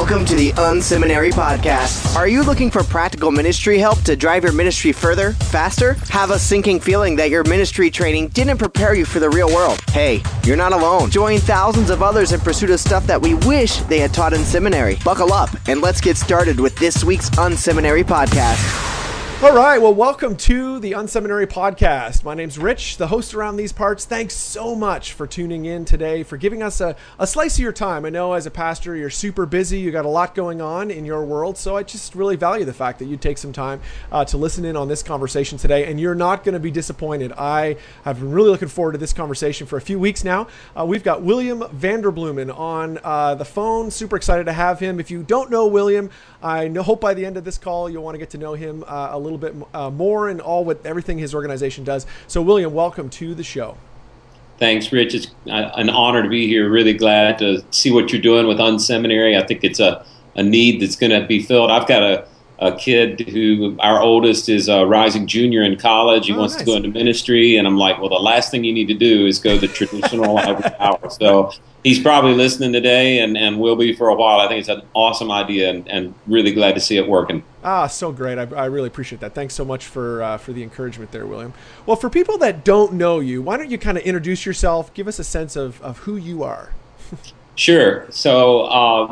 Welcome to the Unseminary Podcast. Are you looking for practical ministry help to drive your ministry further, faster? Have a sinking feeling that your ministry training didn't prepare you for the real world? Hey, you're not alone. Join thousands of others in pursuit of stuff that we wish they had taught in seminary. Buckle up and let's get started with this week's Unseminary Podcast. All right, well, welcome to the Unseminary Podcast. My name's Rich, the host around these parts. Thanks so much for tuning in today, for giving us a slice of your time. I know as a pastor, you're super busy. You got a lot going on in your world, so I just really value the fact that you take some time to listen in on this conversation today, and you're not going to be disappointed. I have been really looking forward to this conversation for a few weeks now. We've got William Vanderbloemen on the phone. Super excited to have him. If you don't know William, I hope by the end of this call, you'll want to get to know him a little bit more and everything his organization does. So William, welcome to the show. Thanks, Rich. It's an honor to be here. Really glad to see what you're doing with Unseminary. I think it's a need that's going to be filled. I've got a kid who, our oldest, is a rising junior in college. He wants to go into ministry, and I'm like, well, the last thing you need to do is go the traditional ivory tower. So he's probably listening today and will be for a while. I think it's an awesome idea and really glad to see it working. So great. I really appreciate that. Thanks so much for the encouragement there, William. Well, for people that don't know you, why don't you kind of introduce yourself, give us a sense of who you are? Sure. So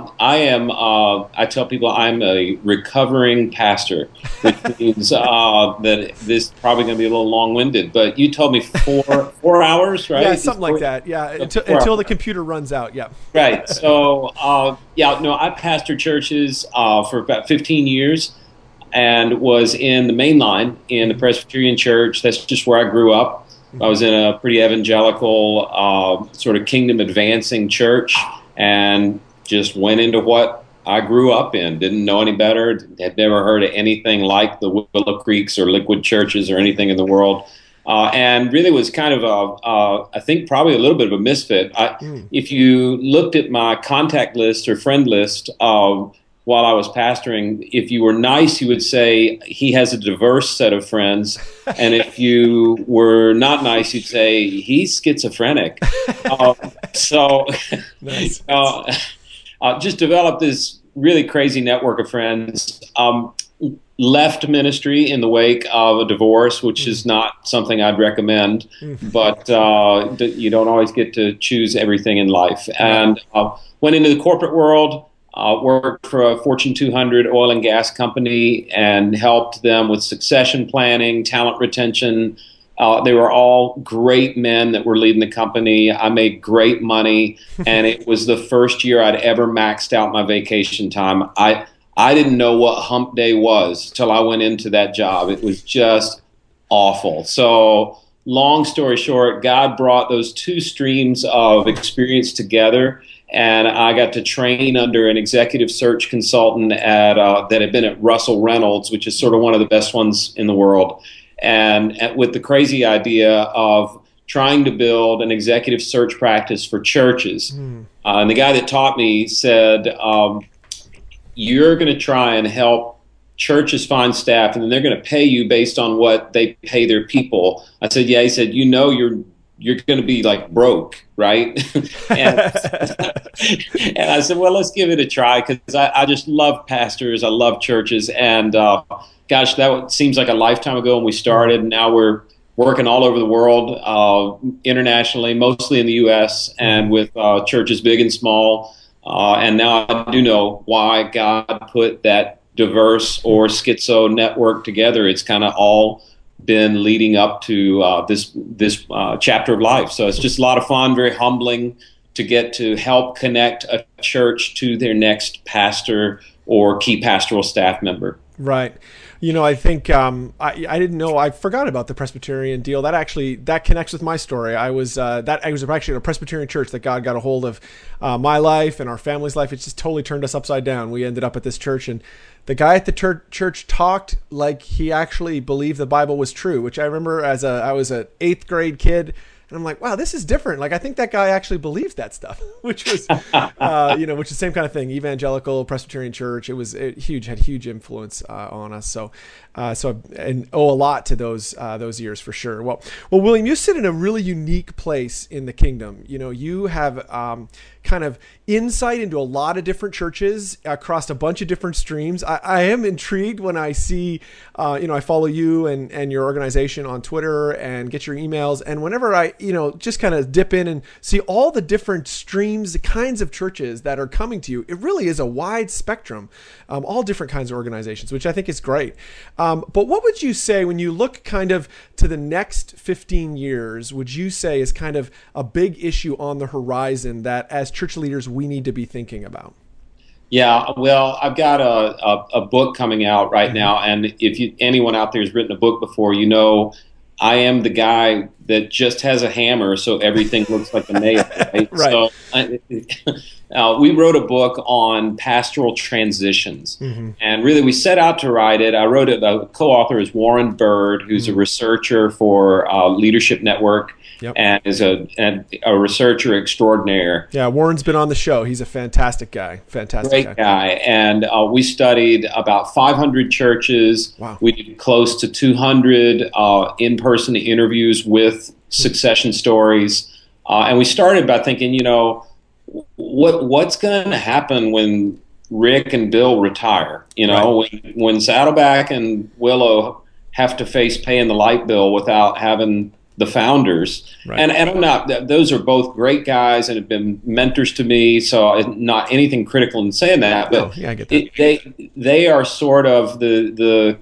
I tell people I'm a recovering pastor, which means that this is probably going to be a little long-winded, but you told me four hours, right? Yeah, something like that. Yeah, until the computer runs out. Yeah. Right. So, I pastored churches for about 15 years and was in the main line in the Presbyterian church. That's just where I grew up. I was in a pretty evangelical, sort of kingdom advancing church and just went into what I grew up in. Didn't know any better, had never heard of anything like the Willow Creeks or Liquid churches or anything in the world. And really was kind of, I think, probably a little bit of a misfit. If you looked at my contact list or friend list while I was pastoring, if you were nice, you would say he has a diverse set of friends. And if you were not nice, you'd say he's schizophrenic. Nice. Just developed this really crazy network of friends. Left ministry in the wake of a divorce, which is not something I'd recommend, but you don't always get to choose everything in life. And went into the corporate world. Worked for a Fortune 200 oil and gas company and helped them with succession planning, talent retention. They were all great men that were leading the company. I made great money, and it was the first year I'd ever maxed out my vacation time. I didn't know what hump day was till I went into that job. It was just awful. So long story short, God brought those two streams of experience together, and I got to train under an executive search consultant that had been at Russell Reynolds, which is sort of one of the best ones in the world, and with the crazy idea of trying to build an executive search practice for churches. And the guy that taught me said, you're going to try and help churches find staff, and then they're going to pay you based on what they pay their people. I said, yeah. He said, you're going to be like broke, right? and I said, well, let's give it a try, because I just love pastors. I love churches. And gosh, that seems like a lifetime ago when we started. And now we're working all over the world, internationally, mostly in the U.S., and with churches big and small. And now I do know why God put that diverse or schizo network together. It's kind of all been leading up to this chapter of life. So it's just a lot of fun, very humbling to get to help connect a church to their next pastor or key pastoral staff member. Right. I think I didn't know. I forgot about the Presbyterian deal. That connects with my story. I was actually at a Presbyterian church that God got a hold of my life and our family's life. It just totally turned us upside down. We ended up at this church, and the guy at the church talked like he actually believed the Bible was true, which I remember I was an 8th grade kid. And I'm like, wow, this is different. Like, I think that guy actually believes that stuff, which was, which is the same kind of thing. Evangelical Presbyterian church. It was had huge influence on us. So and owe a lot to those years for sure. Well, William, you sit in a really unique place in the kingdom. You have kind of insight into a lot of different churches across a bunch of different streams. I am intrigued when I see, I follow you and your organization on Twitter and get your emails. And whenever I, just kind of dip in and see all the different streams, the kinds of churches that are coming to you, it really is a wide spectrum, all different kinds of organizations, which I think is great. But what would you say when you look kind of to the next 15 years, would you say is kind of a big issue on the horizon that as church leaders we need to be thinking about? Yeah, well, I've got a book coming out right now, and if anyone out there has written a book before, I am the guy that just has a hammer, so everything looks like a nail. Right? Right. So we wrote a book on pastoral transitions, and really we set out to write it. I wrote it. The co-author is Warren Bird, who's a researcher for Leadership Network. Yep. And is a researcher extraordinaire. Yeah, Warren's been on the show. He's a fantastic guy. Great guy. And we studied about 500 churches. Wow. We did close to 200 in-person interviews with succession stories. And we started by thinking, what's going to happen when Rick and Bill retire? When Saddleback and Willow have to face paying the light bill without having the founders. Right. And I'm not, those are both great guys and have been mentors to me, so not anything critical in saying that, but I get that. They are sort of the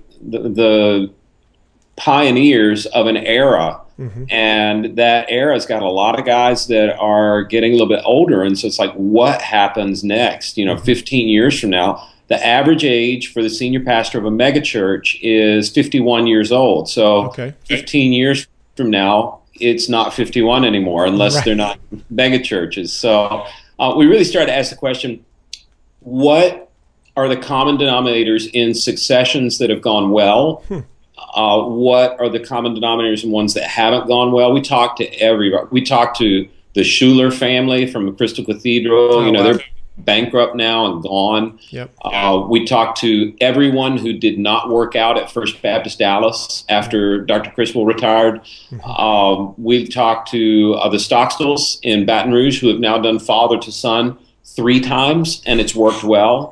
pioneers of an era, and that era's got a lot of guys that are getting a little bit older, and so it's like, what happens next? 15 years from now, the average age for the senior pastor of a megachurch is 51 years old. So 15 years from now, it's not 51 anymore unless they're not mega churches. So we really started to ask the question, what are the common denominators in successions that have gone well? What are the common denominators in ones that haven't gone well? We talked to everybody. We talked to the Schuler family from Crystal Cathedral. They're bankrupt now and gone. Yep. We talked to everyone who did not work out at First Baptist Dallas after Dr. Criswell retired. We talked to the Stockstills in Baton Rouge, who have now done father to son 3 times, and it's worked well.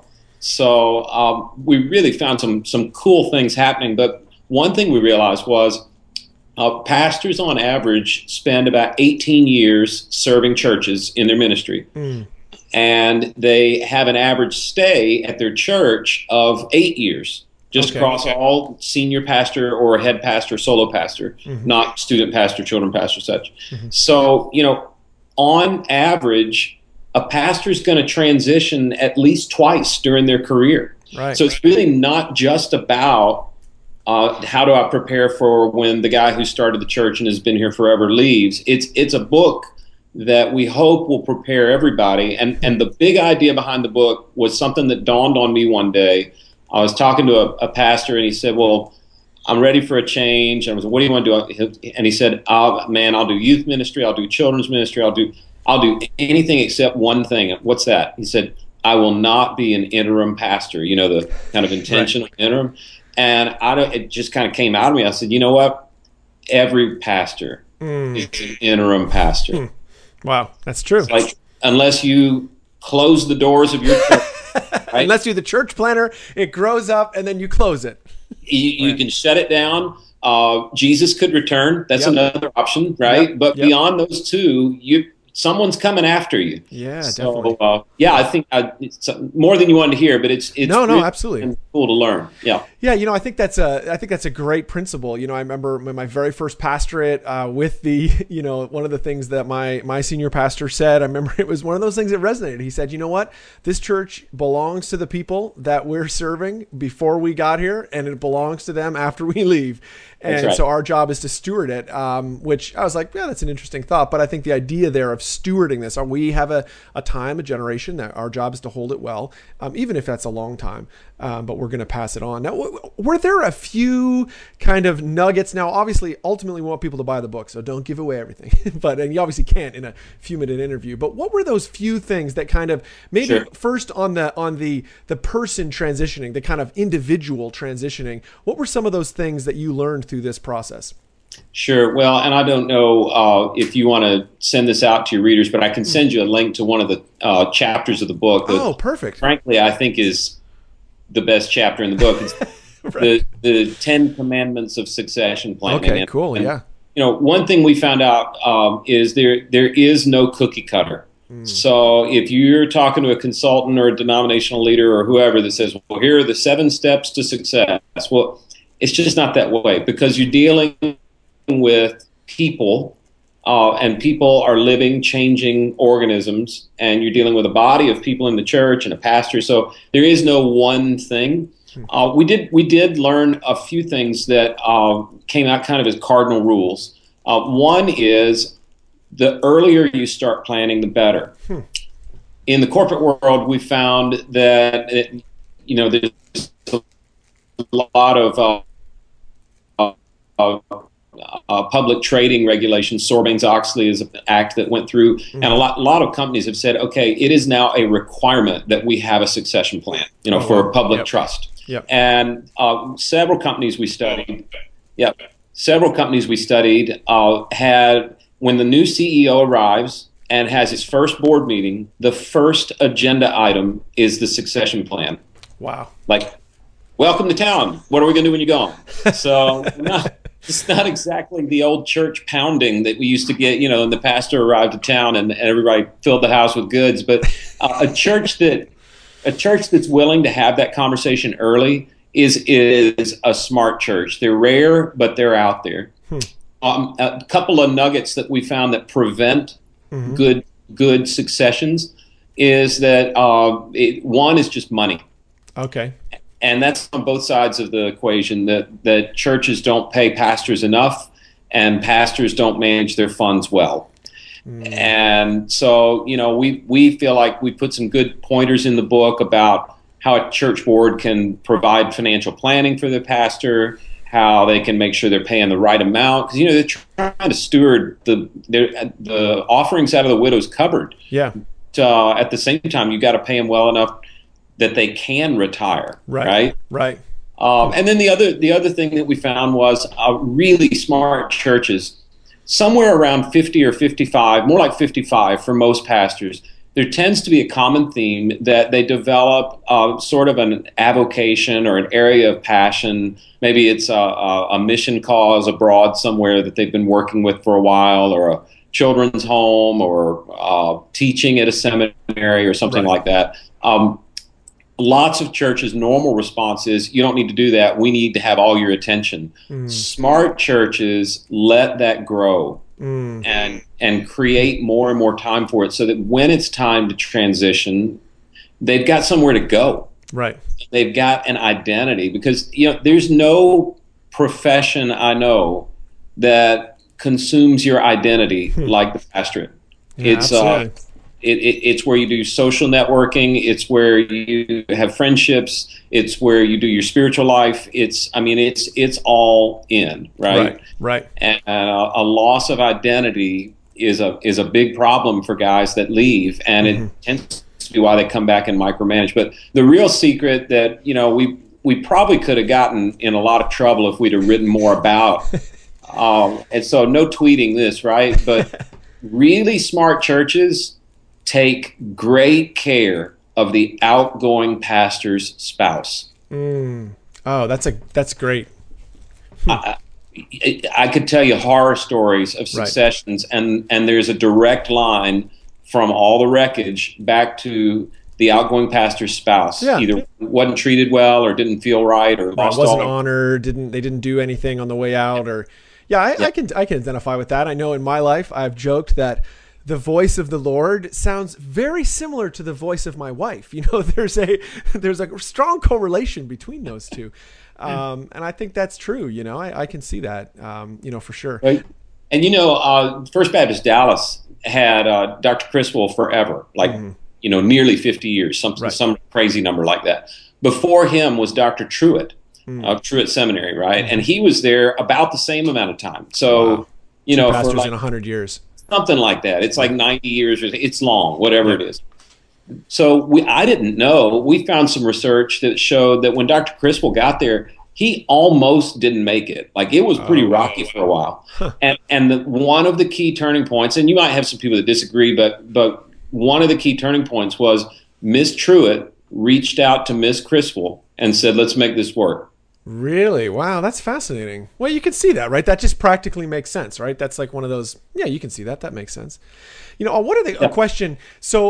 So we really found some cool things happening. But one thing we realized was pastors on average spend about 18 years serving churches in their ministry. And they have an average stay at their church of 8 years, just across all senior pastor or head pastor, solo pastor, not student pastor, children pastor, such. So, on average, a pastor is going to transition at least twice during their career. Right. So it's really not just about how do I prepare for when the guy who started the church and has been here forever leaves. It's a book that we hope will prepare everybody. And the big idea behind the book was something that dawned on me one day. I was talking to a pastor, and he said, well, I'm ready for a change. And I was like, what do you want to do? And he said, man, I'll do youth ministry. I'll do children's ministry. I'll do anything except one thing. What's that? He said, I will not be an interim pastor, the kind of intentional interim. And it just kind of came out of me. I said, you know what? Every pastor is an interim pastor. Wow, that's true. It's like, unless you close the doors of your church, right? Unless you're the church planner, it grows up and then you close it. You can shut it down. Jesus could return. That's another option, right? But beyond those two, someone's coming after you. Yeah, so, definitely. I think it's more than you wanted to hear, but it's no, absolutely cool to learn. Yeah. Yeah, I think that's a great principle. I remember my very first pastorate with the, one of the things that my senior pastor said, I remember it was one of those things that resonated. He said, you know what? This church belongs to the people that we're serving before we got here, and it belongs to them after we leave. And so our job is to steward it, which I was like, yeah, that's an interesting thought. But I think the idea there of stewarding this, we have a time, a generation that our job is to hold it well, even if that's a long time, but we're going to pass it on. Now, were there a few kind of nuggets? Now, obviously, ultimately, we want people to buy the book, so don't give away everything. And you obviously can't in a few-minute interview. But what were those few things that kind of maybe first on the person transitioning, the kind of individual transitioning? What were some of those things that you learned through this process? Sure. Well, and I don't know if you want to send this out to your readers, but I can send you a link to one of the chapters of the book. Oh, perfect. Frankly, I think is the best chapter in the book. It's Right. the 10 Commandments of Succession Planning. Okay, cool. Yeah. One thing we found out is there is no cookie cutter. So if you're talking to a consultant or a denominational leader or whoever that says, well, here are the 7 steps to success. Well, it's just not that way, because you're dealing with people, and people are living, changing organisms, and you're dealing with a body of people in the church and a pastor. So there is no one thing. We did learn a few things that came out kind of as cardinal rules. One is the earlier you start planning, the better. In the corporate world, we found that there's a lot of public trading regulations. Sarbanes-Oxley is an act that went through, and a lot of companies have said, okay, it is now a requirement that we have a succession plan, for public trust. Yep. And several companies we studied, had, when the new CEO arrives and has his first board meeting, the first agenda item is the succession plan. Wow. Like, welcome to town. What are we going to do when you're gone? So it's not exactly the old church pounding that we used to get, and the pastor arrived to town and everybody filled the house with goods. But a church that's willing to have that conversation early is a smart church. They're rare, but they're out there. A couple of nuggets that we found that prevent good successions is that one is just money. Okay. And that's on both sides of the equation, that churches don't pay pastors enough and pastors don't manage their funds well. And so, we feel like we put some good pointers in the book about how a church board can provide financial planning for the pastor, how they can make sure they're paying the right amount. Because, they're trying to steward the offerings out of the widow's cupboard. Yeah. At the same time, you got to pay them well enough that they can retire. Right. And then the other thing that we found was really smart churches, somewhere around 50 or 55, more like 55 for most pastors, there tends to be a common theme that they develop sort of an avocation or an area of passion. Maybe it's a mission cause abroad somewhere that they've been working with for a while, or a children's home, or teaching at a seminary or something like that. Lots of churches' normal response is, you don't need to do that. We need to have all your attention. Smart churches let that grow and create more and more time for it, so that when it's time to transition, they've got somewhere to go. Right. They've got an identity, because there's no profession I know that consumes your identity like the pastorate. Yeah, it's where you do social networking. It's where you have friendships. It's where you do your spiritual life. It's all in, right? Right. And a loss of identity is a big problem for guys that leave, and it tends to be why they come back and micromanage. But the real secret that we probably could have gotten in a lot of trouble if we'd have written more about. And so no tweeting this, right? But really smart churches take great care of the outgoing pastor's spouse. Oh, that's great. I could tell you horror stories of successions, and there's a direct line from all the wreckage back to the outgoing pastor's spouse. Yeah. Either wasn't treated well, or didn't feel right, or lost wasn't honored, they didn't do anything on the way out, or I can identify with that. I know in my life I've joked that the voice of the Lord sounds very similar to the voice of my wife. There's a strong correlation between those two. And I think that's true. I can see that, for sure. Right. And, First Baptist Dallas had Dr. Criswell forever, nearly 50 years, some crazy number like that. Before him was Dr. Truett, Truett Seminary, right? And he was there about the same amount of time. So, Two pastors in 100 years. Something like that. It's like 90 years. It's long, whatever it is. So I didn't know. We found some research that showed that when Dr. Criswell got there, he almost didn't make it. Like, it was pretty rocky for a while. And one of the key turning points, and you might have some people that disagree, but one of the key turning points was Miss Truitt reached out to Miss Criswell and said, let's make this work. Really? Wow, that's fascinating. Well, you can see that, right? That just practically makes sense, right? That's like one of those, yeah, you can see that. That makes sense. What are the, a question. So,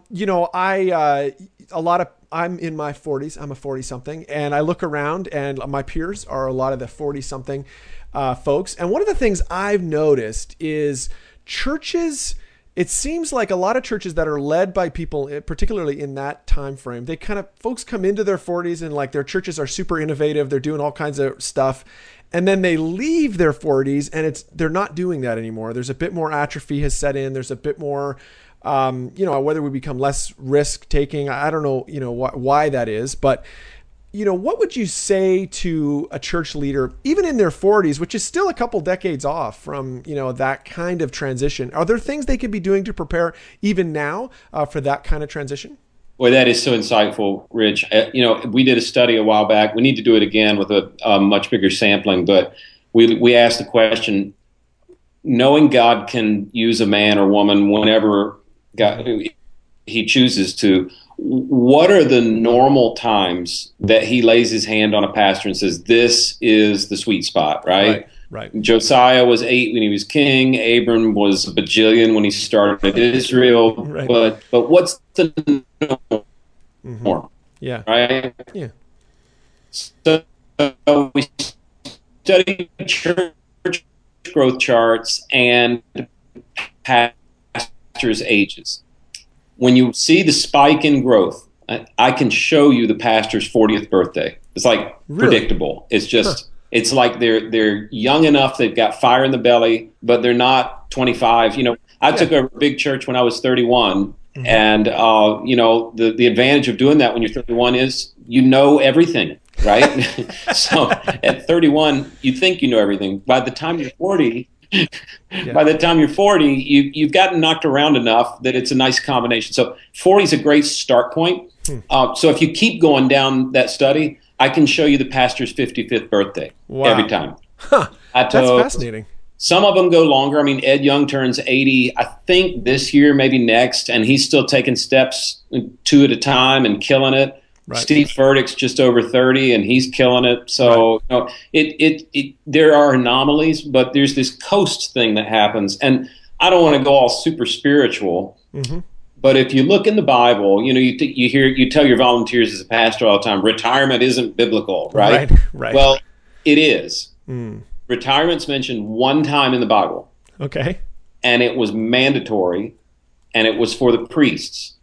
I'm in my 40s. I'm a 40 something, and I look around and my peers are a lot of the 40 something folks. And one of the things I've noticed is churches, it seems like a lot of churches that are led by people, particularly in that time frame, they kind of, folks come into their 40s and like their churches are super innovative. They're doing all kinds of stuff. And then they leave their 40s and they're not doing that anymore. There's a bit more atrophy has set in. There's a bit more, whether we become less risk taking, I don't know, why that is, but what would you say to a church leader, even in their 40s, which is still a couple decades off from, that kind of transition? Are there things they could be doing to prepare even now for that kind of transition? Boy, that is so insightful, Rich. We did a study a while back. We need to do it again with a much bigger sampling, but we asked the question, knowing God can use a man or woman whenever he chooses to, what are the normal times that he lays his hand on a pastor and says, this is the sweet spot, right? Right. Josiah was 8 when he was king. Abram was a bajillion when he started Israel. Right. But what's the norm? Mm-hmm. Yeah. Right? Yeah. So we study church growth charts and pastors' ages. When you see the spike in growth, I can show you the pastor's 40th birthday. It's like predictable. It's just, it's like they're young enough, they've got fire in the belly, but they're not 25. I took a big church when I was 31. Mm-hmm. And, the advantage of doing that when you're 31 is everything, right? So at 31, you think you know everything. By the time you're 40, you've gotten knocked around enough that it's a nice combination. So 40 is a great start point. So if you keep going down that study, I can show you the pastor's 55th birthday every time. That's fascinating. Some of them go longer. I mean, Ed Young turns 80, I think this year, maybe next, and he's still taking steps 2 at a time and killing it. Right. Steve Furtick's just over 30 and he's killing it. So there are anomalies, but there's this coast thing that happens. And I don't want to go all super spiritual, but if you look in the Bible, you tell your volunteers as a pastor all the time, retirement isn't biblical, right? Right. Well, it is. Retirement's mentioned one time in the Bible. Okay. And it was mandatory, and it was for the priests.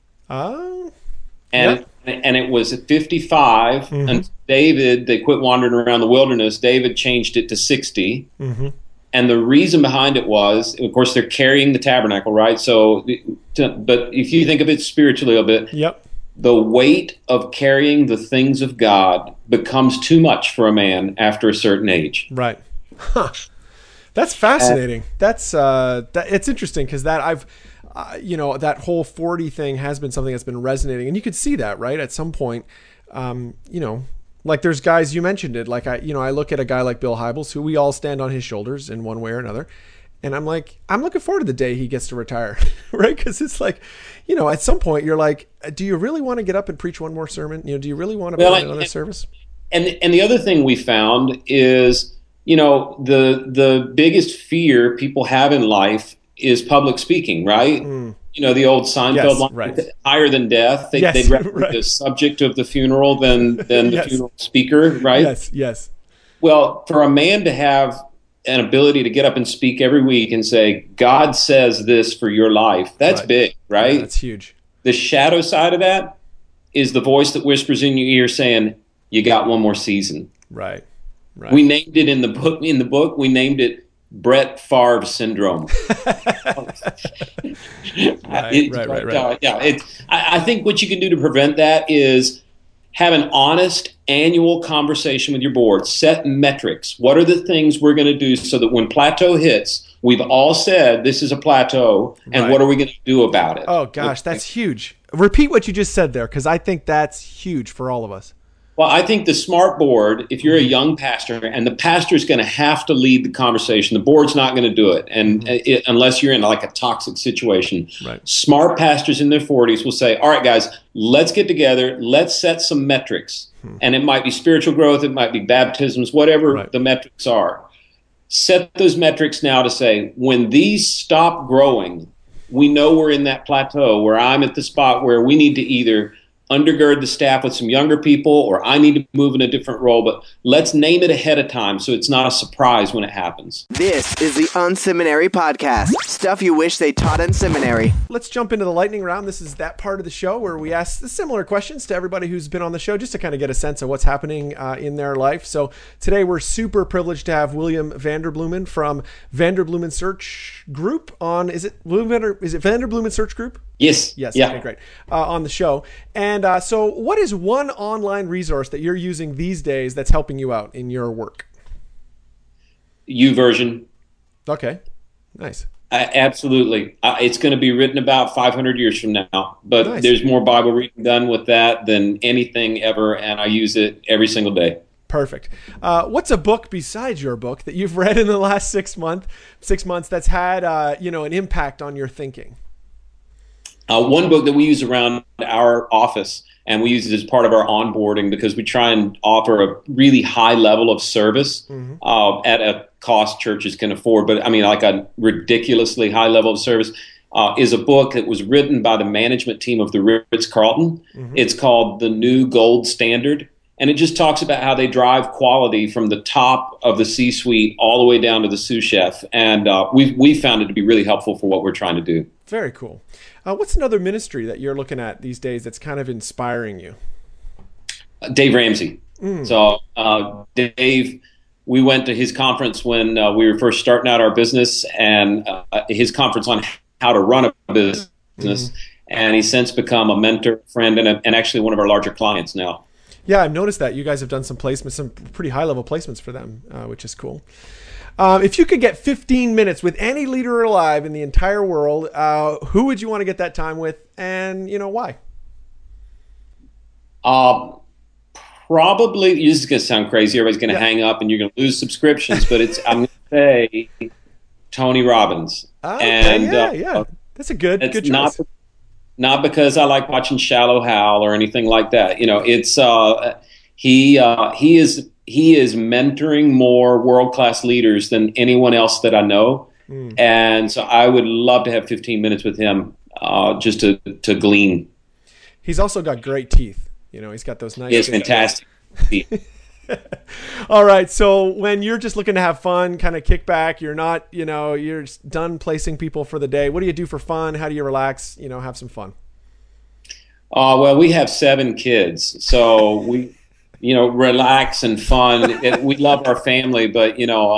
And it was at 55, and David, they quit wandering around the wilderness. David changed it to 60. And the reason behind it was, of course, they're carrying the tabernacle, right? So, but if you think of it spiritually a bit, the weight of carrying the things of God becomes too much for a man after a certain age. Right. That's fascinating. It's interesting because that that whole 40 thing has been something that's been resonating, and you could see that, right? At some point, like there's guys, you mentioned it, like I look at a guy like Bill Hybels, who we all stand on his shoulders in one way or another. And I'm like, I'm looking forward to the day he gets to retire, right? Because it's like, at some point you're like, do you really want to get up and preach one more sermon? Do you really want to be another service? And the other thing we found is, the biggest fear people have in life is public speaking, right? The old Seinfeld line, right. Higher than death. They'd rather be the subject of the funeral than the funeral speaker, right? Yes. Well, for a man to have an ability to get up and speak every week and say, God says this for your life, that's big, right? Yeah, that's huge. The shadow side of that is the voice that whispers in your ear saying, you got one more season. Right. We named it in the book, we named it Brett Favre syndrome. Right. I think what you can do to prevent that is have an honest annual conversation with your board. Set metrics. What are the things we're going to do so that when plateau hits, we've all said this is a plateau, and what are we going to do about it? Oh, gosh, that's huge. Repeat what you just said there, because I think that's huge for all of us. Well, I think the smart board, if you're a young pastor, and the pastor is going to have to lead the conversation, the board's not going to do it, and unless you're in like a toxic situation. Right. Smart pastors in their 40s will say, all right, guys, let's get together. Let's set some metrics. And it might be spiritual growth. It might be baptisms, whatever the metrics are. Set those metrics now to say, when these stop growing, we know we're in that plateau where I'm at the spot where we need to either undergird the staff with some younger people, or I need to move in a different role, but let's name it ahead of time so it's not a surprise when it happens. This is the Unseminary Podcast. Stuff you wish they taught in seminary. Let's jump into the lightning round. This is that part of the show where we ask the similar questions to everybody who's been on the show, just to kind of get a sense of what's happening in their life. So today we're super privileged to have William Vanderbloemen from Vanderbloemen Search Group on, is it Vanderbloemen Search Group? Yes. Yes. Yeah. Okay, great. On the show. And so what is one online resource that you're using these days that's helping you out in your work? YouVersion. Okay. Nice. Absolutely. It's going to be written about 500 years from now, but there's more Bible reading done with that than anything ever, and I use it every single day. Perfect. What's a book besides your book that you've read in the last 6 months that's had an impact on your thinking? One book that we use around our office, and we use it as part of our onboarding because we try and offer a really high level of service at a cost churches can afford, but I mean like a ridiculously high level of service, is a book that was written by the management team of the Ritz-Carlton. It's called The New Gold Standard, and it just talks about how they drive quality from the top of the C-suite all the way down to the sous chef, and we found it to be really helpful for what we're trying to do. Very cool. What's another ministry that you're looking at these days that's kind of inspiring you? Dave Ramsey. So Dave, we went to his conference when we were first starting out our business, and his conference on how to run a business. And he's since become a mentor, friend, and actually one of our larger clients now. Yeah, I've noticed that you guys have done some placements, some pretty high level placements for them, which is cool. If you could get 15 minutes with any leader alive in the entire world, who would you want to get that time with, and why? Probably, this is going to sound crazy. Everybody's going to hang up, and you're going to lose subscriptions. But I'm going to say Tony Robbins. And that's a good choice. Not because I like watching Shallow Hal or anything like that. It's he is mentoring more world-class leaders than anyone else that I know. And so I would love to have 15 minutes with him just to glean. He's also got great teeth. He's got those nice. He has fantastic teeth. All right. So when you're just looking to have fun, kind of kick back, you're not, you're just done placing people for the day. What do you do for fun? How do you relax? Have some fun. Well, we have 7 kids, so we, relax and fun. We love our family, but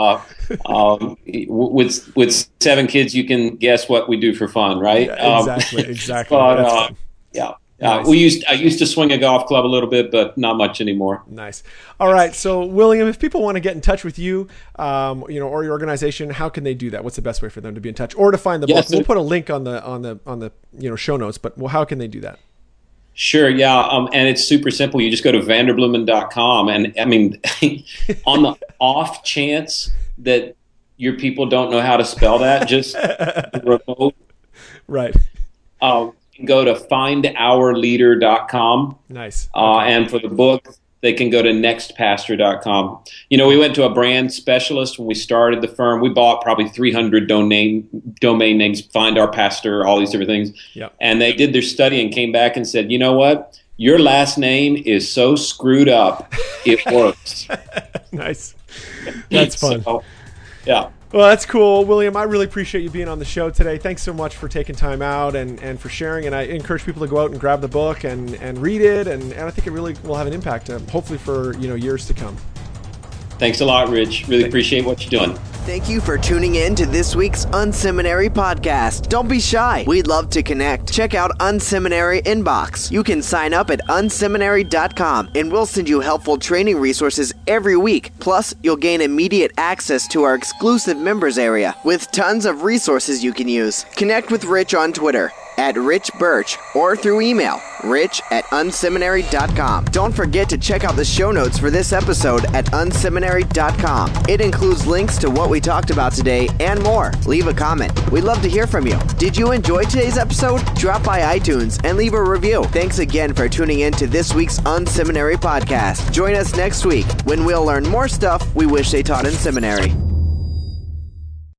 with 7 kids, you can guess what we do for fun, right? Yeah, exactly. But yeah. Nice. I used to swing a golf club a little bit, but not much anymore. Nice. All right. So, William, if people want to get in touch with you, or your organization, how can they do that? What's the best way for them to be in touch, or to find the book? We'll put a link on the show notes. But how can they do that? Sure. Yeah. And it's super simple. You just go to vanderbloemen.com, and I mean, on the off chance that your people don't know how to spell that, just remote. Right. Go to findourleader.com. Nice. Okay. And for the book, they can go to nextpastor.com. We went to a brand specialist when we started the firm. We bought probably 300 domain names, Find Our Pastor, all these different things. Yep. And they did their study and came back and said, you know what? Your last name is so screwed up, it works. Nice. That's fun. So, yeah. Well, that's cool. William, I really appreciate you being on the show today. Thanks so much for taking time out and for sharing. And I encourage people to go out and grab the book and read it. And I think it really will have an impact, hopefully for years to come. Thanks a lot, Rich. Really appreciate what you're doing. Thank you for tuning in to this week's Unseminary podcast. Don't be shy. We'd love to connect. Check out Unseminary Inbox. You can sign up at unseminary.com, and we'll send you helpful training resources every week. Plus, you'll gain immediate access to our exclusive members area with tons of resources you can use. Connect with Rich on Twitter at Rich Birch or through email, rich@unseminary.com. Don't forget to check out the show notes for this episode at unseminary.com. It includes links to what we talked about today and more. Leave a comment. We'd love to hear from you. Did you enjoy today's episode? Drop by iTunes and leave a review. Thanks again for tuning in to this week's Unseminary podcast. Join us next week when we'll learn more stuff we wish they taught in seminary.